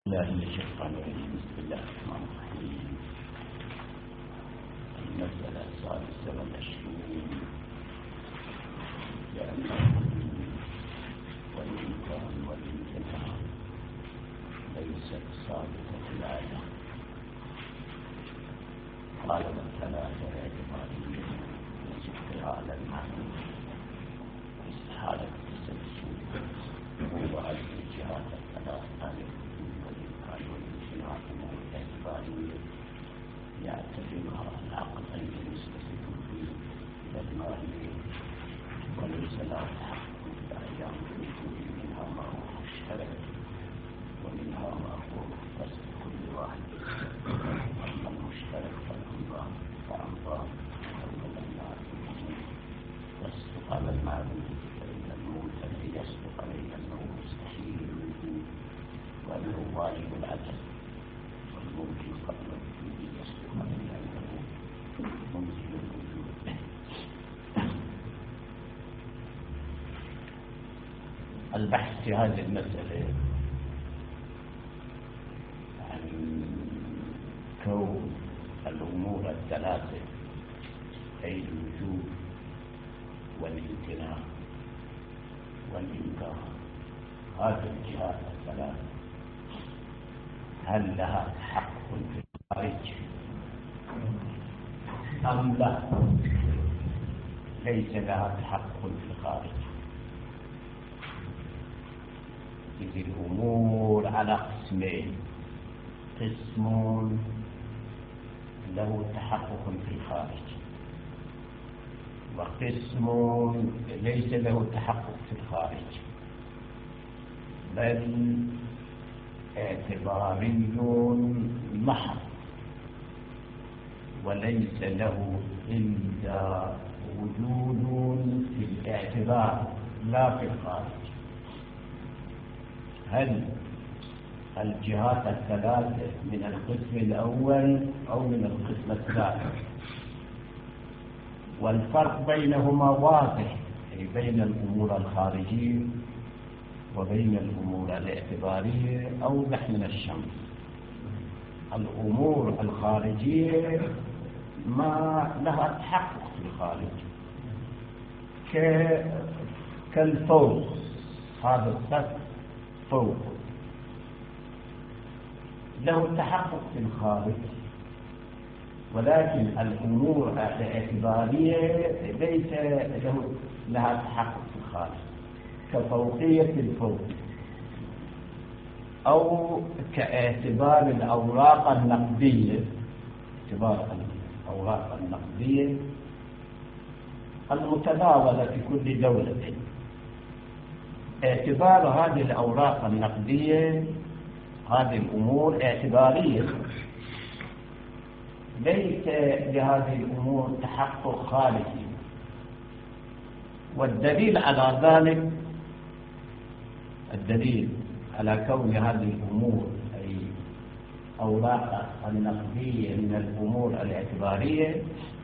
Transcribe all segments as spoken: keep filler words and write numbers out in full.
الله من الشيطان الرجيم. بسم الله الرحمن الرحيم. المسألة السادسة والعشرون لأن والإمكان والامتناع ليست ثابتة العادة. قال الثلاثة اعتبارية وسكر على المعنى استحالة التسلسل هو أجل الجهات الثلاثة والإمكان والامتناع أمور اعتبارية يعتبرها العقل أن يستفيد فيه إلى المالية وليس لا تحقق الأحيان بالوجود منها ما هو مشترك ومنها ما هو مختص بكل واحد. أما المشترك فالأنظار فأنظار أولا المعروف يصدق على المعروف فإن الممتنع يصدق عليه أنه مستحيل الوجود وأنه واجب العدل، والممكن قبل الوجود يصدق عليه أنه ممكن الوجود. البحث في هذه المسألة عن كون الأمور الثلاثة أي الوجود والامتناع والإمكان، هذه الجهات الثلاثة هل لها حق في الخارج أم لا؟ ليس لها حق في الخارج. إذ الأمور على قسمين: قسم له تحقق في الخارج وقسم ليس له تحقق في الخارج بل اعتباري محض وليس له إلا وجود في الاعتبار لا في الخارج. هل الجهات الثلاثة من القسم الأول أو من القسم الثالث؟ والفرق بينهما واضح، أي بين الأمور الخارجية وبين الأمور الاعتبارية أوضح من الشمس. الأمور الخارجية ما لها تحقق في الخارج كالفوق، هذا السقف فوق له تحقق في الخارج، ولكن الأمور الاعتبارية ليس له لها تحقق في الخارج كفوقية الفوق أو كاعتبار الأوراق النقدية. اعتبار الأوراق النقدية المتداولة في كل دولة، اعتبار هذه الأوراق النقدية هذه الأمور اعتبارية ليس لهذه الأمور تحقق خارجي. والدليل على ذلك، الدليل على كون هذه الأمور أي أوراق النقدية من الأمور الاعتبارية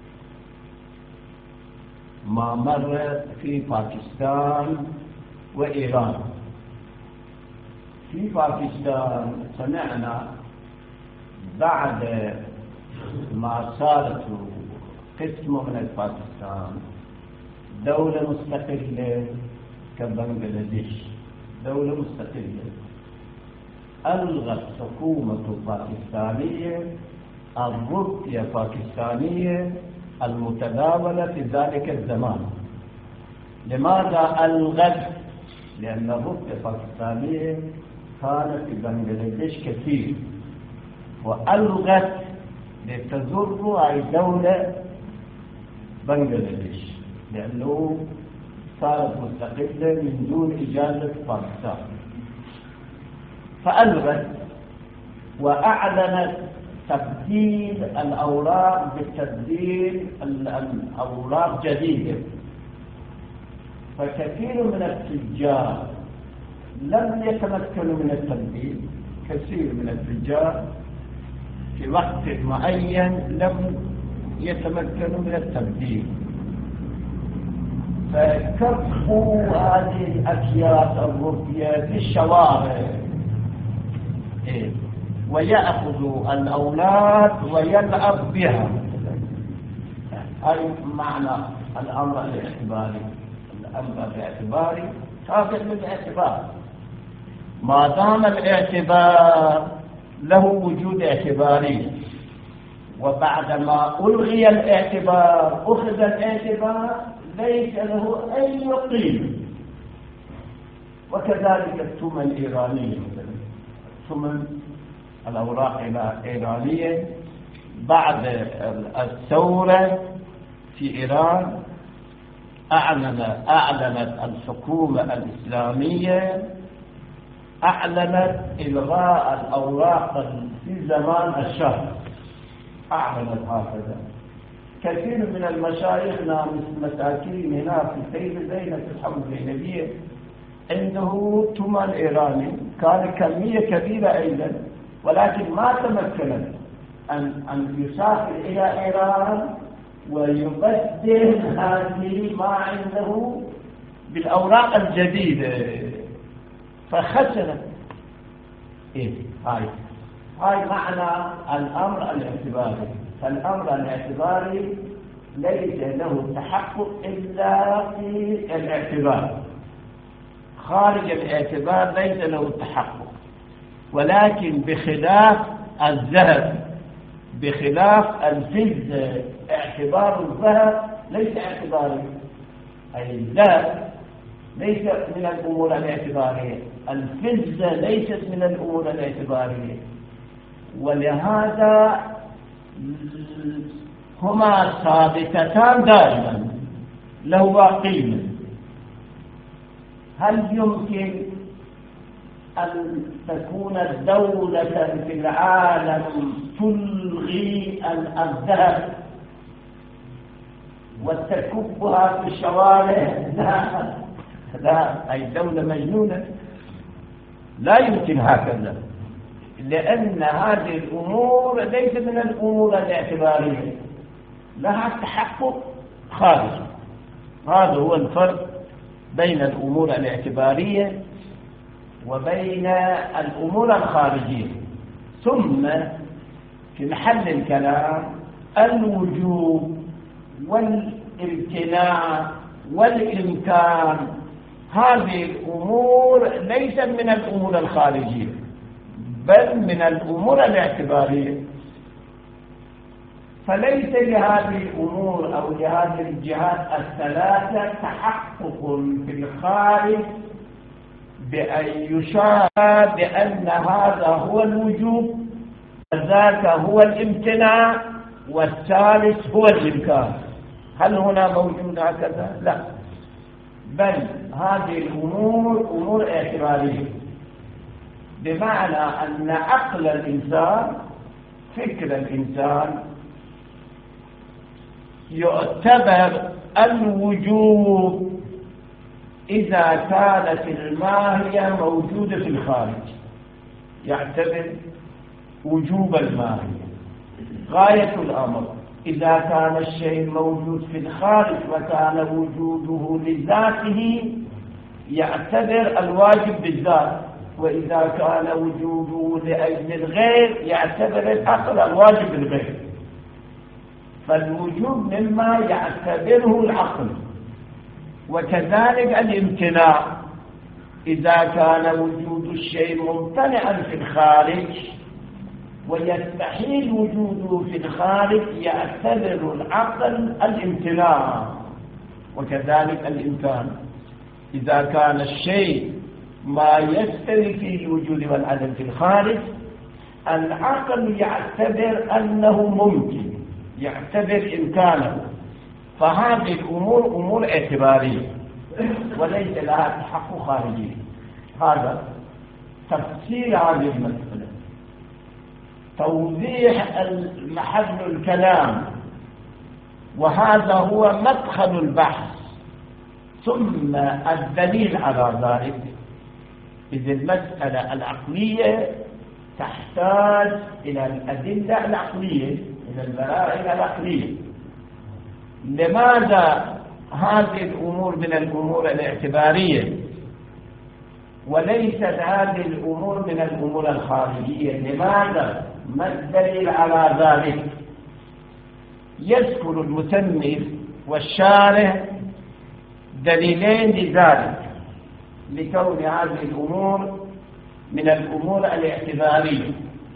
ما مر في باكستان وإيران. في باكستان سمعنا بعد ما صارت قسم من باكستان دولة مستقلة كبنغلاديش، دولة مستقلة، ألغت حكومة باكستانية الروبية الباكستانية المتداولة في ذلك الزمان. لماذا ألغت؟ لأن الروبية الباكستانية كانت في بنغلاديش كثير، وألغت لتضر أي دولة بنغلاديش لأنه صارت مستقلة من دون إجازة باكستان، فألغت وأعلنت تبديل الأوراق بتبديل الأوراق جديدة. فكثير من التجار لم يتمكنوا من التبديل، كثير من التجار في وقت معين لم يتمكنوا من التبديل، فكفوا هذه الأكياس الروبية في الشوارع إيه؟ ويأخذ الأولاد ويلعب بها، أي معنى الأمر الاعتباري. الأمر الاعتباري تابع للاعتبار، ما دام الاعتبار له وجود اعتباري، وبعدما ألغي الاعتبار أخذ الاعتبار ليس له أي قيمة. وكذلك الثمن الإيرانية، ثمن الأوراق الإيرانية بعد الثورة في إيران أعلن أعلنت الحكومة الإسلامية أعلنت إلغاء الأوراق في زمان الشهر، أعلنت هكذا. كثير من المشايخ مساكين هنا في سيد زينب الحمد الزينبية عنده ثمن إيراني، كان كمية كبيرة أيضا، ولكن ما تمكنت أن أن يسافر إلى إيران ويبدل هذه ما عنده بالأوراق الجديدة، فخسرت. إيه هاي هاي معنى الأمر الاعتباري. فالأمر الاعتباري ليس له تحقق إلا في الاعتبار، خارج الاعتبار ليس له تحقق. ولكن بخلاف الذهب، بخلاف الفضة، اعتبار الذهب ليس اعتباري، أي الذهب ليس من الأمور الاعتبارية، الفضة ليست من الأمور الاعتبارية، ولهذا هما ثابتتان دائما لهما قيمة. هل يمكن أن تكون الدولة في العالم تلغي الذهب وتكبها في الشوارع؟ لا لا، أي دولة مجنونة، لا يمكن هكذا، لأن هذه الأمور ليست من الأمور الاعتبارية، لها تحقق خارجي. هذا هو الفرق بين الأمور الاعتبارية وبين الأمور الخارجية. ثم في محل الكلام الوجوب والامتناع والإمكان، هذه الأمور ليست من الأمور الخارجية بل من الأمور الاعتبارية. فليس لهذه الأمور أو لهذه الجهات الثلاثة تحقق في الخارج بأن يشار بأن هذا هو الوجوب وذاك هو الامتناع والثالث هو الإمكان. هل هنا موجود هكذا؟ لا، بل هذه الأمور أمور اعتبارية، بمعنى أن عقل الإنسان، فكر الإنسان، يعتبر الوجوب إذا كانت الماهية موجودة في الخارج، يعتبر وجوب الماهية. غاية الأمر إذا كان الشيء موجود في الخارج وكان وجوده لذاته يعتبر الواجب بالذات، وإذا كان وجوده لأجل الغير يعتبر الأصل الواجب بالغير. فالوجوب مما يعتبره العقل، وكذلك الامتناع إذا كان وجود الشيء ممتنعا في الخارج ويستحيل وجوده في الخارج يعتبر العقل الامتناع. وكذلك الإمكان إذا كان الشيء ما يستوي فيه الوجود والعدم في الخارج العقل يعتبر أنه ممكن، يعتبر إمكانه. فهذه الأمور أمور اعتبارية وليس لها تحقق خارجي. هذا تفسير هذه المسألة، توضيح محل الكلام، وهذا هو مدخل البحث. ثم الدليل على ذلك، إذ المسألة العقلية تحتاج إلى الأدلة العقلية، إلى البراهين العقلية. لماذا هذه الأمور من الأمور الاعتبارية؟ وليست هذه الأمور من الأمور الخارجية. لماذا؟ ما الدليل على ذلك؟ يذكر المصنف والشارح دليلين لذلك، لكون هذه الأمور من الأمور الاعتبارية.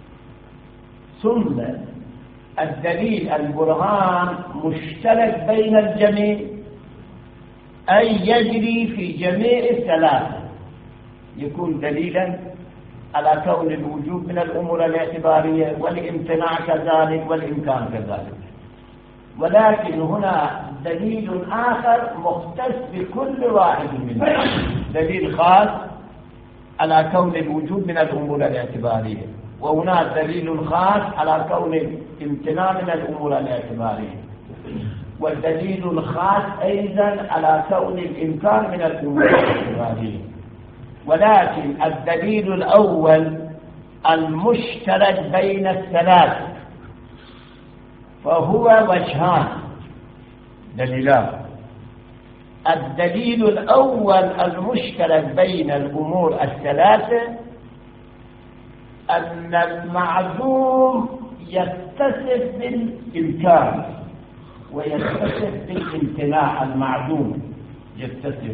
ثم الدليل البرهان مشترك بين الجميع، أي يجري في جميع الثلاثة، يكون دليلا على كون الوجوب من الأمور الاعتبارية والامتناع كذلك والإمكان كذلك. ولكن هنا دليل آخر مختص بكل واحد منهم، دليل خاص على كون الوجوب من الأمور الاعتبارية، وهناك دليل خاص على كون الامتناع من الأمور الاعتبارية، والدليل الخاص أيضا على كون الإمكان من الأمور الاعتبارية. ولكن الدليل الأول المشترك بين الثلاث فهو وجهان دليلان. الدليل الأول المشترك بين الأمور الثلاثة أن المعدوم يتصف بالإمكان ويتصف بالامتناع. المعدوم يتصف،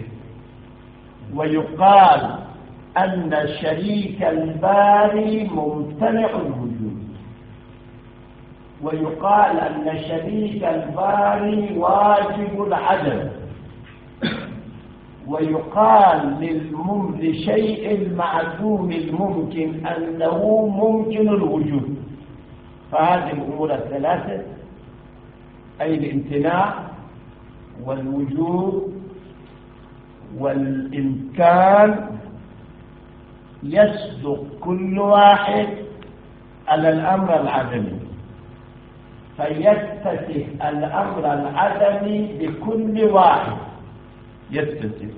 ويقال أن شريك الباري ممتنع الوجود، ويقال أن شريك الباري واجب العدم، ويقال للشيء المعدوم الممكن أنه ممكن الوجود. فهذه الأمور الثلاثة، أي الامتناع والوجود والإمكان، يصدق كل واحد على الأمر العدمي، فيتصف الأمر العدمي بكل واحد يتصف.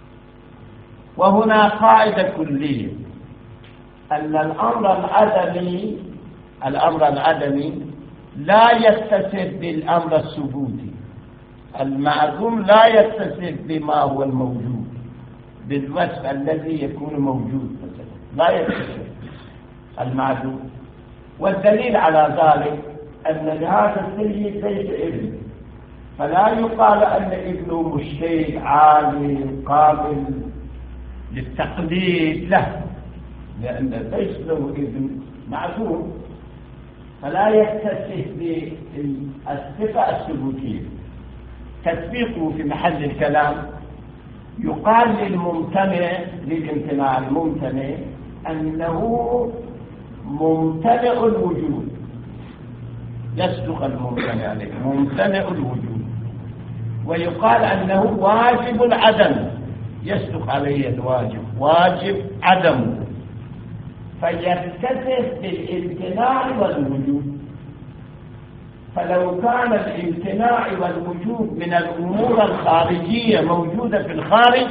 وهنا قاعدة كلية أن الأمر العدمي الأمر العدمي لا يتصف بالأمر الثبوتي. المعدوم لا يتصف بما هو الموجود، بالوصف الذي يكون موجود مثلا، لا يتصف المعدوم. والدليل على ذلك أن لهذا السيد ليس ابن، فلا يقال أن ابنه مجتهد عالم قابل للتقليد له، لأن ليس له ابن معدوم، فلا يتصف بالصفة الثبوتية. تطبيقه في محل الكلام يقال للممتنع للامتناع الممتنع أنه ممتنع الوجود، يصدق الممتنع عليه ممتنع الوجود. ويقال أنه واجب العدم، يصدق عليه الواجب واجب عدم، فيتصف بالامتناع والوجود. فلو كان الامتناع والوجود من الأمور الخارجية موجودة في الخارج،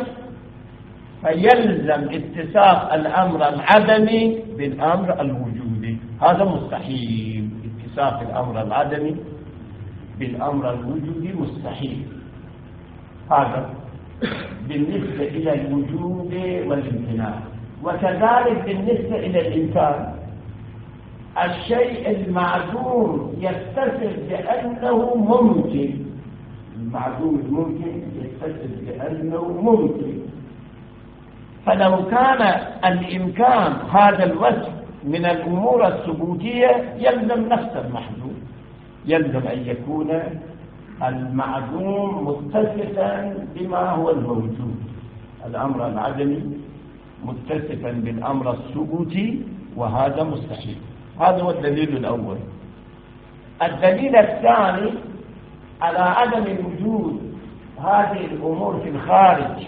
فيلزم اتصاف الأمر العدمي بالأمر الوجودي. هذا مستحيل، اتصاف الأمر العدمي بالأمر الوجودي مستحيل. هذا بالنسبة إلى الوجود والامتناع. وكذلك بالنسبة إلى الإمكان، الشيء المعدوم يتصف بأنه ممكن، المعدوم الممكن يتصف بأنه ممكن. فلو كان الإمكان هذا الوصف من الأمور الثبوتية يلزم نفس المحدود، يلزم أن يكون المعدوم متصفا بما هو الموجود، الأمر العدمي متصفا بالأمر الثبوتي، وهذا مستحيل. هذا هو الدليل الأول. الدليل الثاني على عدم وجود هذه الأمور في الخارج،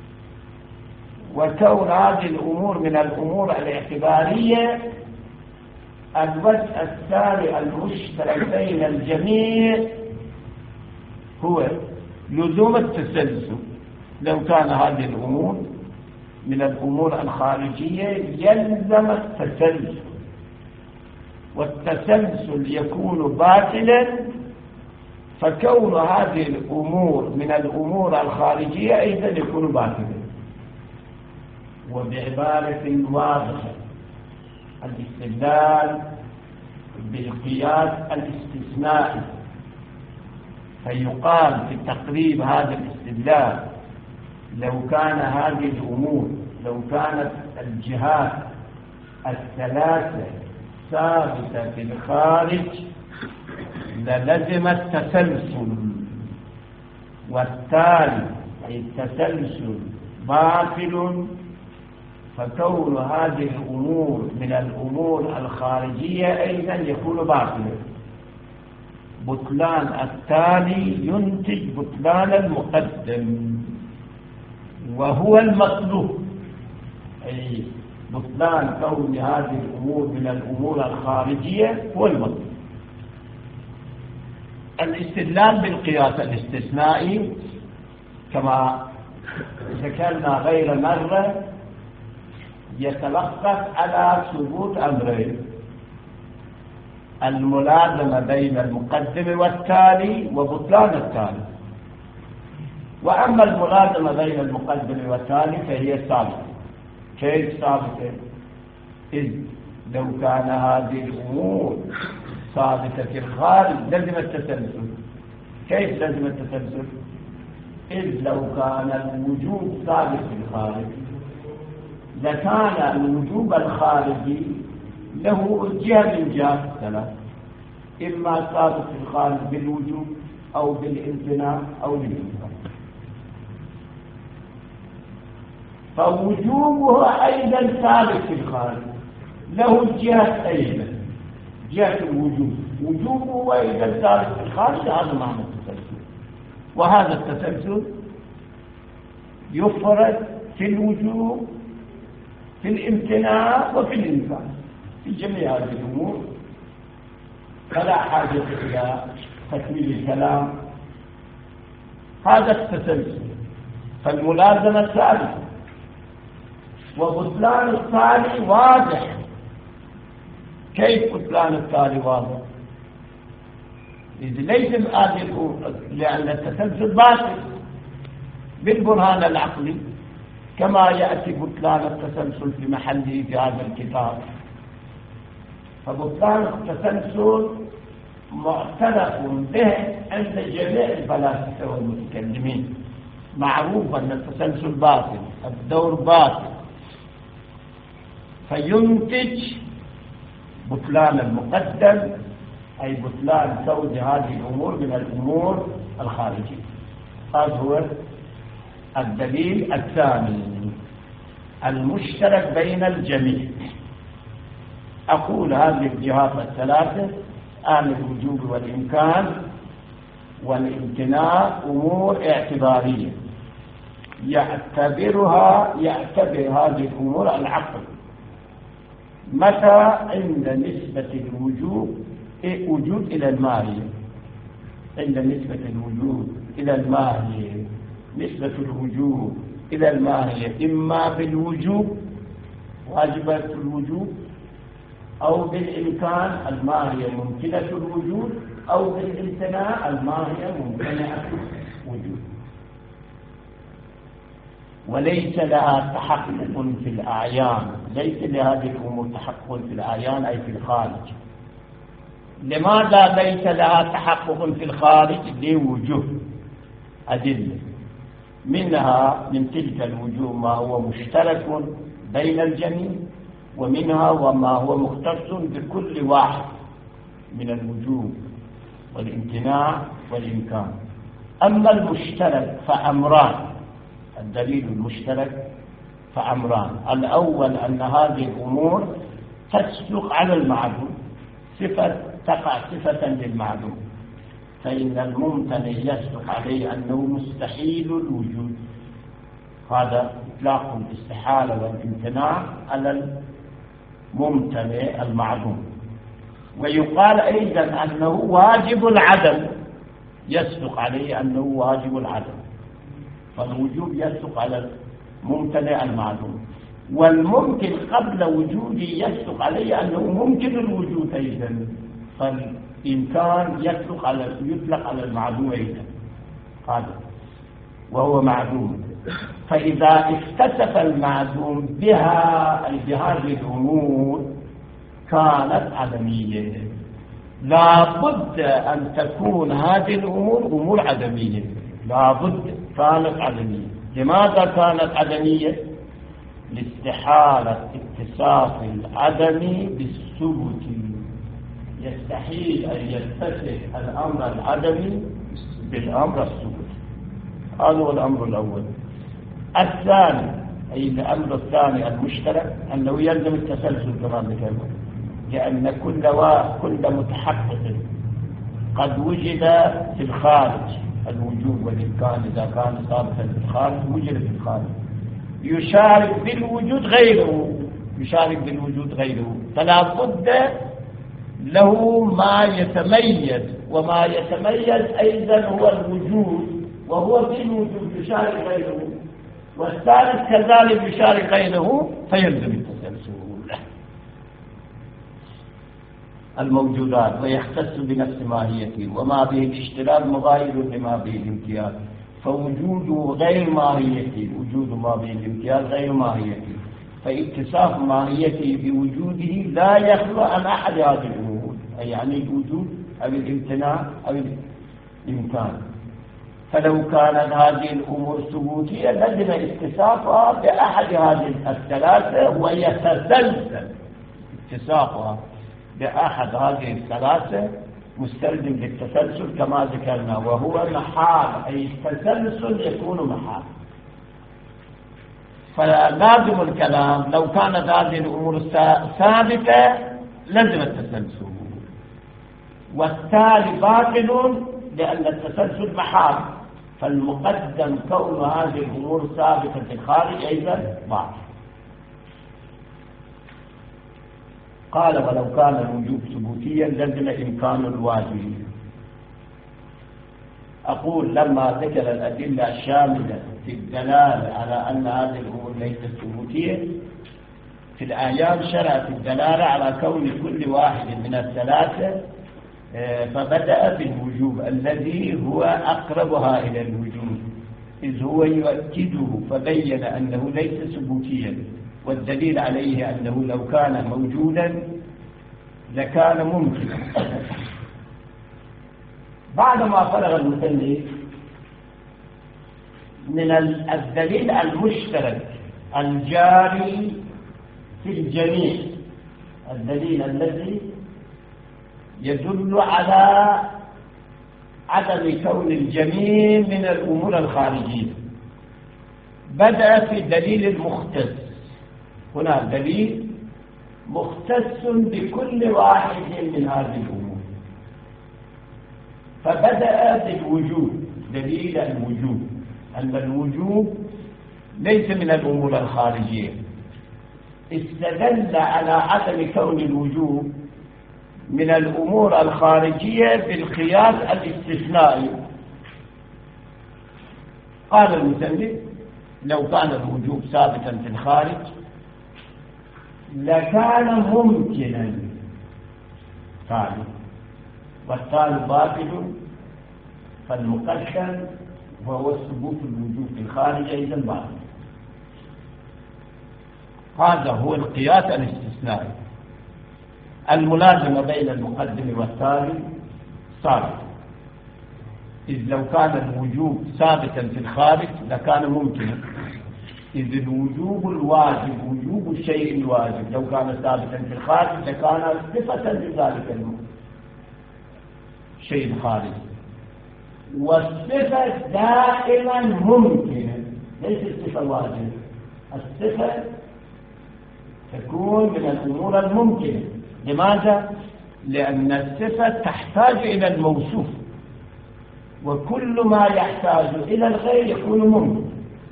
وكون هذه الأمور من الأمور الاعتبارية، الوجه الثاني المشترك بين الجميع هو لزوم التسلسل. لو كان هذه الأمور من الأمور الخارجية يلزم التسلسل، والتسلسل يكون باطلا، فكون هذه الأمور من الأمور الخارجية أيضا يكون باطلا. وبعبارة واضحة الاستدلال بالقياس الاستثنائي، فيقال في تقريب هذا الاستدلال لو كان هذه الأمور لو كانت الجهات الثلاثة ثابتة في الخارج للزم التسلسل، والتالي أي التسلسل باطل، فكون هذه الأمور من الأمور الخارجية أيضا يكون باطلا. بطلان التالي ينتج بطلان المقدم وهو المطلوب، أي بطلان كون هذه الأمور من الأمور الخارجية هو المطلوب. الاستدلال بالقياس الاستثنائي كما ذكرنا غير مرة يتلخص على ثبوت أمرين: الملازمة بين المقدم والتالي وبطلان التالي. وأما الملازمة بين المقدم والتالي فهي ثابتة. كيف ثابتة؟ إذ لو كان هذه الأمور ثابتة في الخارج لازم التسلسل. كيف لازم التسلسل؟ إذ لو كان الوجوب ثابت في الخارج لكان الوجوب الخارجي له جهة من جهات الثلاث، إما ثابت في الخارج بالوجوب أو بالامتناع أو بالإمكان. فوجوبه أيضا ثابت في الخارج، له جهة أيضا جهة الوجوب، وجوبه أيضا ثابت في الخارج. هذا معنى التسلسل، وهذا التسلسل يفرد في الوجوب في الامتناع وفي الإمكان، في جميع هذه الأمور، فلا حاجة إلى تكميل الكلام. هذا التسلسل، فالملازمة ثابتة، وبطلان التالي واضح. كيف بطلان التالي واضح؟ إذ ليس الآدل، لأن التسلسل باطل بالبرهان العقلي، كما يأتي بطلان التسلسل في محله في هذا الكتاب. فبطلان التسلسل معترف به عند جميع الفلاسفة والمتكلمين، معروف أن التسلسل باطل، الدور باطل، فينتج بطلان المقدم، أي بطلان كون هذه الأمور من الأمور الخارجية. هذا هو الدليل الثاني المشترك بين الجميع. أقول هذه الجهات الثلاثة عن الوجوب والإمكان والامتناع أمور اعتبارية يعتبرها يعتبر هذه الأمور العقل. متى؟ عند نسبة الوجوب وجود إلى الماهية، عند نسبة الوجود إلى الماهية، نسبة الوجوب إلى الماهية إما بالوجوب واجبة الوجوب، أو بالإمكان الماهية ممكنة الوجود، أو بالامتناع الماهية ممتنعة الوجود. وليس لها تحقق في الأعيان، ليس لهذه الأمور تحقق في الأعيان أي في الخارج. لماذا ليس لها تحقق في الخارج؟ لوجوه أدلة، منها من تلك الوجوه ما هو مشترك بين الجميع، ومنها وما هو مختص بكل واحد من الوجوب والامتناع والإمكان. أما المشترك فأمران، الدليل المشترك فأمران: الأول أن هذه الأمور تصدق على المعدوم، صفة تقع صفة للمعدوم، فإن الممتنع يصدق عليه أنه مستحيل الوجود. هذا إطلاق الاستحالة والامتناع على الممتنع المعدوم. ويقال أيضا أنه واجب العدم، يصدق عليه أنه واجب العدم، فالوجوب يصدق على الممتنع المعدوم. والممكن قبل وجوده يصدق عليه أنه ممكن الوجود أيضا، فالإمكان يطلق على يطلق على المعدوم أيضا، هذا وهو معدوم. فإذا اتصف المعدوم بها أي بهذه الأمور كانت عدمية. لا بد أن تكون هذه الأمور أمور عدمية، لا بد كانت عدمية. لماذا كانت عدمية؟ لاستحالة اتصاف العدم بالثبوت. يستحيل أن يتصف الأمر العدمي بالأمر الثبوت. هذا هو الأمر الأول. الثاني أي الأمر الثاني المشترك أنه يلزم التسلسل كما ذكرنا، لأن كل كل متحقق قد وجد في الخارج الوجود والإمكان إذا كان ثابتا في الخارج وجد في الخارج يشارك بالوجود غيره، يشارك بالوجود غيره، فلا بد له ما يتميز، وما يتميز أيضا هو الوجود، وهو بالوجود يشارك غيره، والثالث كذلك يشارك غيره، فيلزم التسلسل الموجودات ويختص بنفس ماهيته، وما به الاشتراك مغاير لما به الامتياز، فوجوده غير ماهيته، وجود ما به الامتياز غير ماهيته، فاتصاف ماهيته بوجوده لا يخلو عن أحد هذه الأمور، أي يعني الوجود أو الامتناع أو الإمكان. فلو كانت هذه الأمور ثبوتية لزم اتصافها بأحد هذه الثلاثة، ويتسلسل اتصافها بأحد هذه الثلاثة مستلزم للتسلسل كما ذكرنا، وهو محال، أي التسلسل يكون محال. فلازم الكلام لو كانت هذه الأمور ثابتة لزم التسلسل، والتالي باطل لأن التسلسل محال، فالمقدم كون هذه الأمور ثابتة في الخارج أيضا باطل. قال ولو كان الوجوب ثبوتيا لزم إمكان الواجب. أقول لما ذكر الأدلة الشاملة في الدلالة على أن هذه الأمور ليست ثبوتية في الآيات شرعت الدلالة على كون كل واحد من الثلاثة، فبدأ بالوجوب الذي هو أقربها إلى الوجود، إذ هو يؤكده فبين أنه ليس ثبوتيا، والدليل عليه أنه لو كان موجودا لكان ممكنا. بعدما فرغ المصنف من الدليل المشترك الجاري في الجميع، الدليل الذي يدل على عدم كون الجميع من الأمور الخارجية، بدأ في دليل المختص. هنا دليل مختص بكل واحد من هذه الأمور، فبدأ بالوجود، دليل الوجود، أن الوجود ليس من الأمور الخارجية. استدل على عدم كون الوجود من الأمور الخارجية بالقياس الاستثنائي. قال المصنف لو كان الوجود ثابتا في الخارج لكان ممكنا ثابت، والثالث باطل، فالمقدم وهو ثبوت الوجود في الخارج أيضا باطل. هذا هو القياس الاستثنائي الملازم بين المقدم والثاني ثابت، إذ لو كان الوجوب ثابتا في الخارج لكان ممكنا، إذ الوجوب الواجب وجوب الشيء الواجب لو كان ثابتا في الخارج لكان صفة لذلك الشيء الخارجي، والصفة دائما ممكنة ليس الصفة واجب. الصفة تكون من الأمور الممكنة. لماذا؟ لأن الصفة تحتاج إلى الموصوف، وكل ما يحتاج إلى الغير يكون ممكن،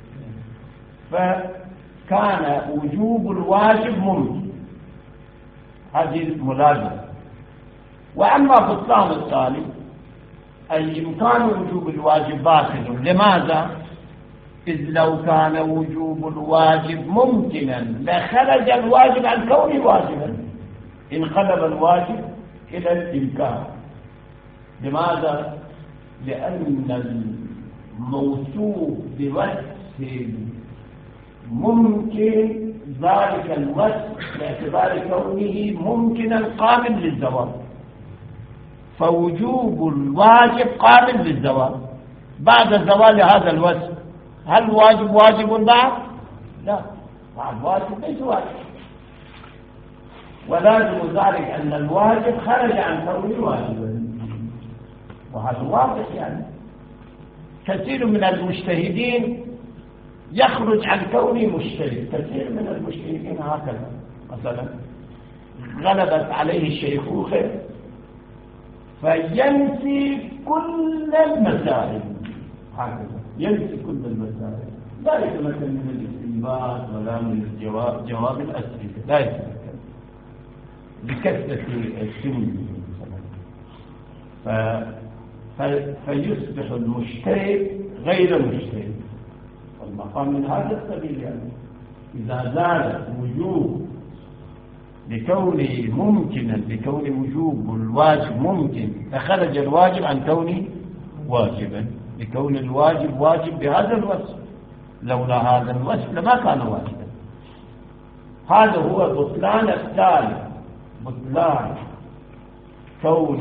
فكان وجوب الواجب ممكن، هذه ملازمة. وأما بطلان الثاني أي إمكان وجوب الواجب باطل. لماذا؟ إذ لو كان وجوب الواجب ممكنا لخرج الواجب عن كونه واجبا، انقلب الواجب إلى الإمكان. لماذا؟ لأن الموصوف بوصف في ممكن ذلك الوصف باعتبار كونه ممكنا قابل للزوال، فوجوب الواجب قابل للزوال بعد زوال هذا الوصف. هل واجب واجب بعد؟ لا، بعد واجب ليس واجب، ولازم ذلك أن الواجب خرج عن كونه واجبا، وهذا واضح. يعني كثير من المجتهدين يخرج عن كونه مجتهد، كثير من المجتهدين هكذا. مثلا غلبت عليه الشيخوخة فينسي كل المسائل، هكذا ينسي كل المسائل، لا يتمكن من الاستنباط ولا من الجواب جواب الأسئلة، لا يتمكن بكثرة السن. ف... ف... فيصبح المجتهد غير مجتهد. والمقام من هذا السبيل، يعني إذا زال وجوب لكونه ممكنا، لكون وجوب الواجب ممكن، فخرج الواجب عن كونه واجبا، لكون الواجب واجب بهذا الوصف، لولا هذا الوصف لما كان واجبا. هذا هو بطلان الثالث، بطلان كون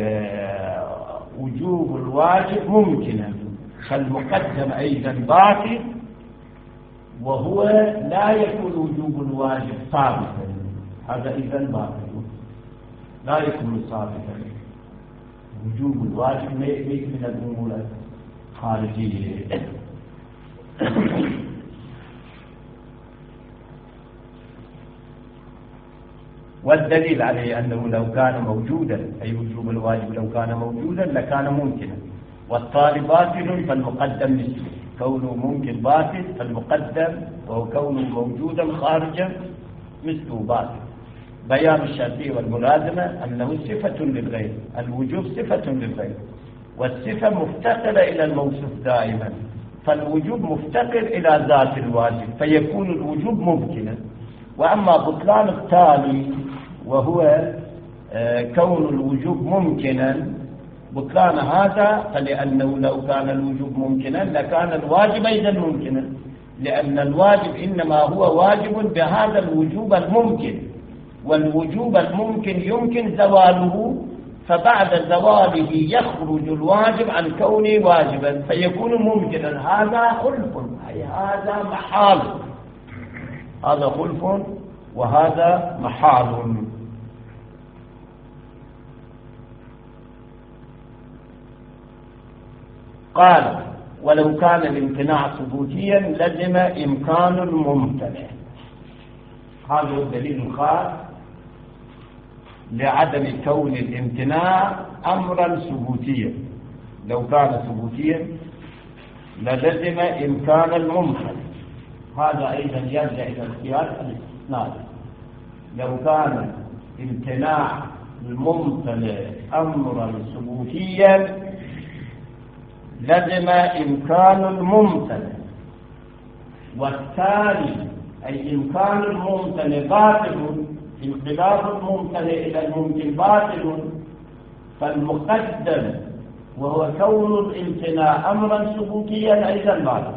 وجوب الواجب ممكنا، فالمقدم أيضا باقي، وهو لا يكون وجوب الواجب ثابتا، هذا إذا باقي لا يكون ثابتا. وجوب الواجب ليس من الأمور الخارجية. والدليل عليه أنه لو كان موجودا، أي وجوب الواجب لو كان موجودا لكان ممكنا، والطالب باطل فالمقدم مثله، كونه ممكن باطل فالمقدم وهو كونه موجودا خارجا مثله باطل. بيان الشافعي والملازمة أنه صفة للغير، الوجوب صفة للغير، والصفة مفتقرة إلى الموصوف دائما، فالوجوب مفتقر إلى ذات الواجب فيكون الوجوب ممكنا. وأما بطلان التالي وهو كون الوجوب ممكنا، بطلان هذا فلأنه لو كان الوجوب ممكنا لكان الواجب أيضا ممكنا، لأن الواجب إنما هو واجب بهذا الوجوب الممكن، والوجوب الممكن يمكن زواله، فبعد زواله يخرج الواجب عن كونه واجبا فيكون ممكنا. هذا خلف، أي هذا محال، هذا خلف وهذا محال. قال ولو كان الامتناع ثبوتيا لزم إمكان الممتنع. هذا هو الدليل الخاص لعدم كون الامتناع أمرا ثبوتيا. لو كان ثبوتيا للزم إمكان الممتنع. هذا أيضا يرجع إلى القياس الاستثنائي. لو كان امتناع الممتنع أمرا ثبوتيا لزم إمكان الممتنع، والثاني أي إمكان الممتنع باطل، انقلاب الممتنع إلى الممكن باطل، فالمقدم وهو كون الامتناع أمرا ثبوتيا أيضا باطل،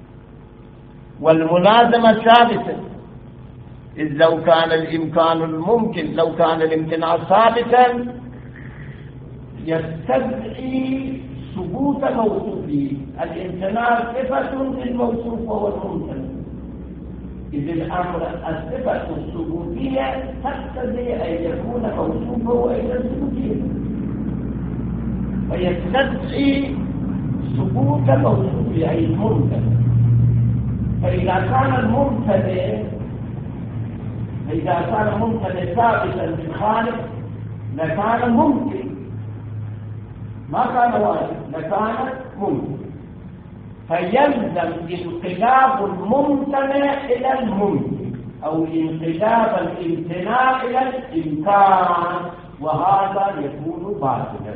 والملازمة ثابتة. إذ لو كان الإمكان الممكن، لو كان الامتناع ثابتا يستدعي ثبوت موصوفه. الامتناع صفة للموصوف وهو الممتنع، إذ الأمر الصفة الثبوتية تقتضي أن يكون موصوفه أيضا ثبوتيا، فيستدعي ثبوت موصوفه أي الممتنع. فإذا كان الممتنع إذا كان الممتنع ثابتا بالخالق لكان ممكن، ما كان واجب لكان ممكن، فيلزم انقلاب الممتنع إلى الممكن أو انقلاب الامتناع إلى الإمكان، وهذا يكون باطلا.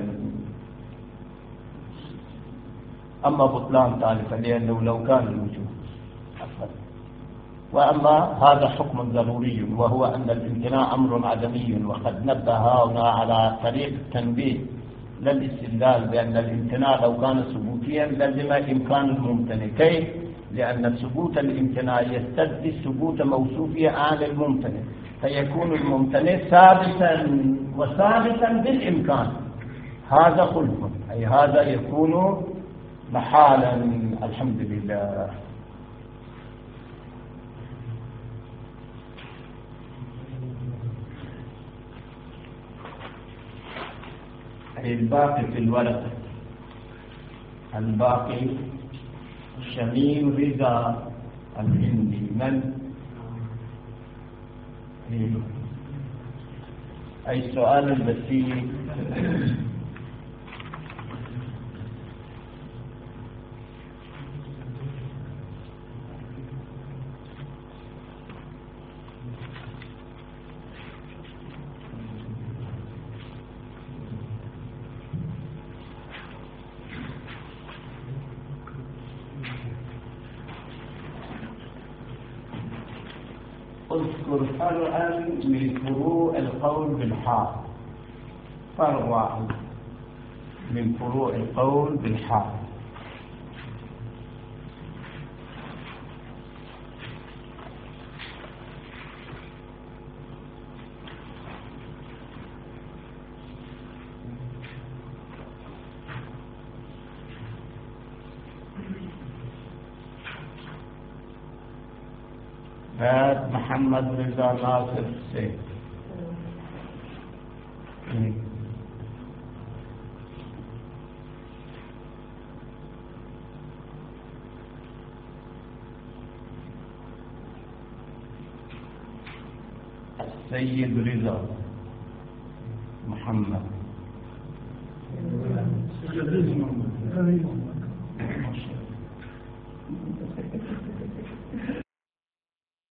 أما بطلان ذلك لأنه لو كان الوجود أفضل. وأما هذا حكم ضروري، وهو أن الامتناع أمر عدمي، وقد نبه هنا على طريق التنبيه لا الاستدلال بأن الامتناع لو كان ثبوتيا لزم إمكان الممتنع. كيف؟ لأن ثبوت الامتناع يستدعي ثبوت موصوفه عن الممتنع، فيكون الممتنع ثابتا وثابتا بالإمكان. هذا خلف، أي هذا يكون محالا. الحمد لله. أي الباقي في الورقة، الباقي شميل رضا الهندي من أي سؤال البسيط. اذكر فرعا من فروع القول بالحال. فرع واحد من فروع القول بالحال. بعد محمد رضا ناصر سيد. السيد رضا محمد.